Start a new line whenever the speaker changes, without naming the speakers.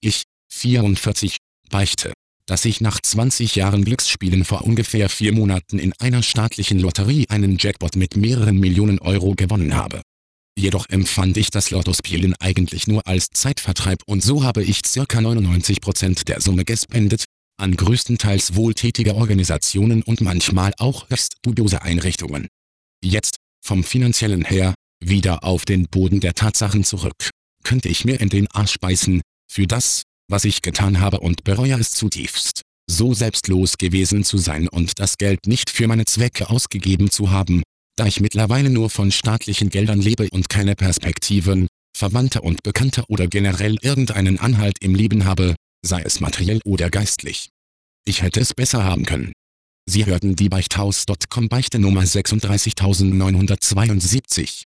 Ich, 44, beichte, dass ich nach 20 Jahren Glücksspielen vor ungefähr 4 Monaten in einer staatlichen Lotterie einen Jackpot mit mehreren Millionen Euro gewonnen habe. Jedoch empfand ich das Lottospielen eigentlich nur als Zeitvertreib und so habe ich ca. 99% der Summe gespendet, an größtenteils wohltätige Organisationen und manchmal auch höchst dubiose Einrichtungen. Jetzt, vom Finanziellen her, wieder auf den Boden der Tatsachen zurück, könnte ich mir in den Arsch beißen, für das, was ich getan habe und bereue es zutiefst, so selbstlos gewesen zu sein und das Geld nicht für meine Zwecke ausgegeben zu haben, da ich mittlerweile nur von staatlichen Geldern lebe und keine Perspektiven, Verwandte und Bekannte oder generell irgendeinen Anhalt im Leben habe, sei es materiell oder geistlich. Ich hätte es besser haben können. Sie hörten die Beichthaus.com Beichte Nummer 36972.